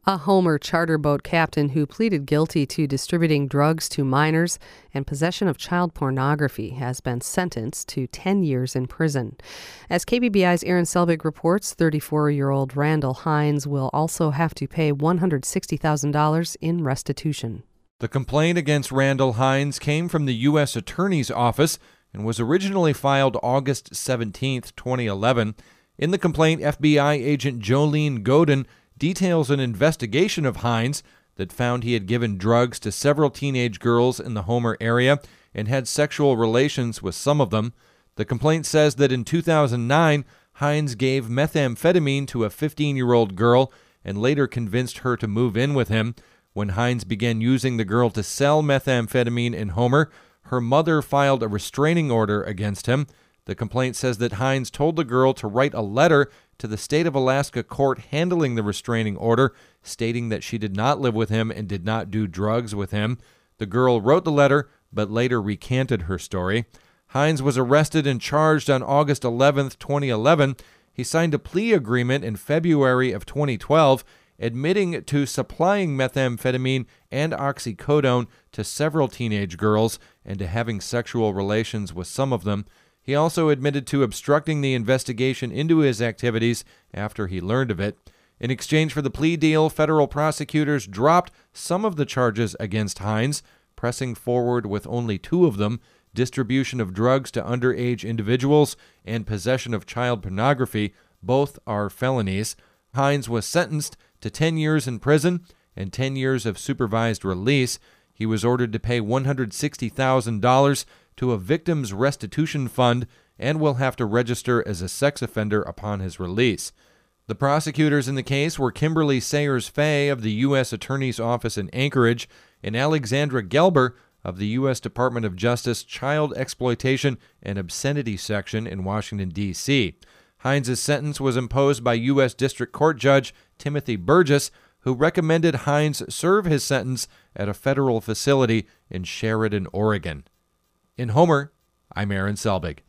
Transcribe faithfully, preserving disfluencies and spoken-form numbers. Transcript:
A Homer charter boat captain who pleaded guilty to distributing drugs to minors and possession of child pornography has been sentenced to ten years in prison. As K B B I's Aaron Selbig reports, thirty-four-year-old Randall Hines will also have to pay one hundred sixty thousand dollars in restitution. The complaint against Randall Hines came from the U S Attorney's Office and was originally filed August seventeenth, twenty eleven. In the complaint, F B I agent Jolene Godin details an investigation of Hines that found he had given drugs to several teenage girls in the Homer area and had sexual relations with some of them. The complaint says that in two thousand nine, Hines gave methamphetamine to a fifteen-year-old girl and later convinced her to move in with him. When Hines began using the girl to sell methamphetamine in Homer, her mother filed a restraining order against him. The complaint says that Hines told the girl to write a letter to the state of Alaska court handling the restraining order, stating that she did not live with him and did not do drugs with him. The girl wrote the letter, but later recanted her story. Hines was arrested and charged on August eleventh, twenty eleven. He signed a plea agreement in February of twenty twelve, admitting to supplying methamphetamine and oxycodone to several teenage girls and to having sexual relations with some of them. He also admitted to obstructing the investigation into his activities after he learned of it. In exchange for the plea deal, federal prosecutors dropped some of the charges against Hines, pressing forward with only two of them: distribution of drugs to underage individuals and possession of child pornography. Both are felonies. Hines was sentenced to ten years in prison and ten years of supervised release. He was ordered to pay one hundred sixty thousand dollars to a victim's restitution fund and will have to register as a sex offender upon his release. The prosecutors in the case were Kimberly Sayers-Fay of the U S Attorney's Office in Anchorage and Alexandra Gelber of the U S Department of Justice Child Exploitation and Obscenity Section in Washington, D C Hines' sentence was imposed by U S District Court Judge Timothy Burgess, who recommended Hines serve his sentence at a federal facility in Sheridan, Oregon. In Homer, I'm Aaron Selbig.